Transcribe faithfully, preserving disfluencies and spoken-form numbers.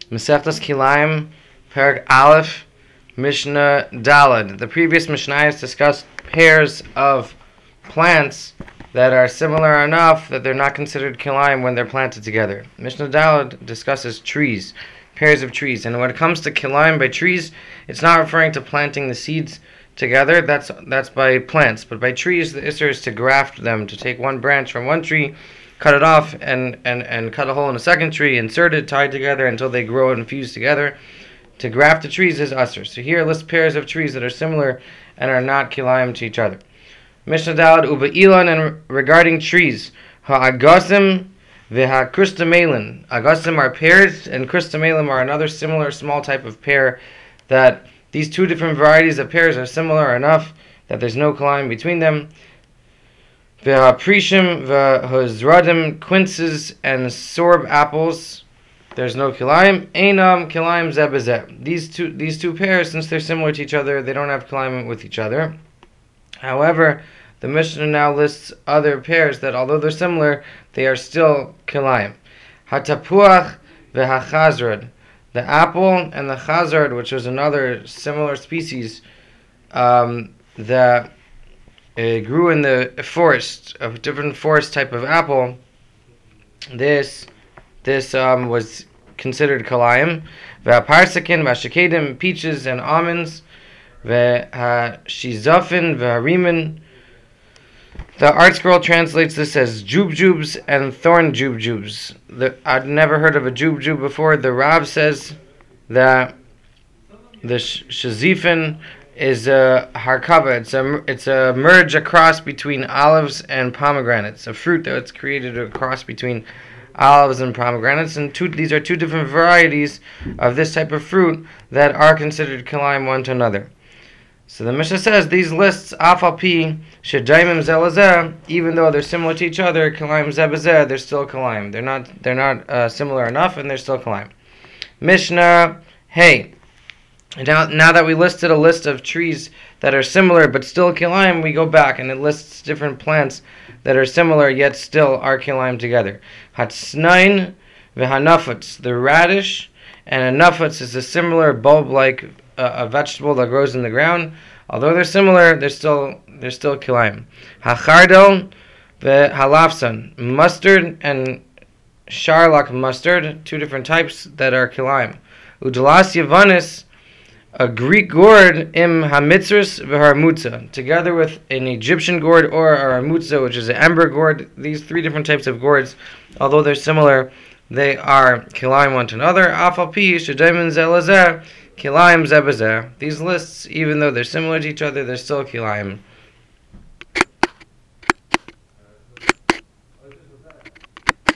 Masechtas Kilayim, Perek Aleph, Mishnah Daled. The previous Mishnayos discussed pairs of plants that are similar enough that they're not considered kilayim when they're planted together. Mishnah Daled discusses trees, pairs of trees. And when it comes to kilayim by trees, it's not referring to planting the seeds together. That's that's by plants. But by trees, the issur is to graft them, to take one branch from one tree, cut it off, and, and, and cut a hole in a second tree, insert it, tie it together until they grow and fuse together. To graft the trees is usur. So here list pairs of trees that are similar and are not kilayim to each other. Mishnah Daled Ube'ilan, and regarding trees, ha'agasim v'ha'krustamelin. Agasim are pears, and krustamelin are another similar small type of pear. That these two different varieties of pears are similar enough that there's no kilayim between them. V'ha'prishim v'ha'zradim, quinces and sorb apples, there's no kilayim. Einam kilayim zeh b'zeh. These two these two pairs, since they're similar to each other, they don't have kilayim with each other. However, the Mishnah now lists other pairs that, although they're similar, they are still kilayim. Hatapuach v'hachazrad. The apple and the chazard, which is another similar species um, that uh, grew in the forest, a different forest type of apple, this this um, was considered kilayim. V'haparsakin v'hashikedim, peaches and almonds. V'hashizafin v'harimin. The Art Scroll translates this as jubjubs and thorn jubjubs. The, I'd never heard of a jubjub before. The Rav says that the shazifin is a harkava. It's a it's a merge, a cross between olives and pomegranates. A fruit that's created a cross between olives and pomegranates. And two, these are two different varieties of this type of fruit that are considered kilayim one to another. So the Mishnah says these lists, afal pi shedaimim zelazeh, even though they're similar to each other, kilayim zeh b'zeh, they're still kilayim. They're not they're not uh, similar enough, and they're still kilayim. Mishnah hey. Now, now that we listed a list of trees that are similar but still kilayim, we go back and it lists different plants that are similar yet still are kilayim together. Hatsnain v'hanafutz, the radish, and a nafutz is a similar bulb-like Uh, a vegetable that grows in the ground. Although they're similar, they're still they're still kilayim. Hachardel v'halafsan, mustard and sharlak mustard, two different types that are kilayim. Udalas yavanis, a Greek gourd, im hamitzrus v'harmutza, together with an Egyptian gourd or a harmutza, which is an ember gourd. These three different types of gourds, although they're similar, they are kilayim one to another. Afal pi shedaimin zelazeh, kilayim zeh b'zeh. These lists, even though they're similar to each other, they're still kilayim.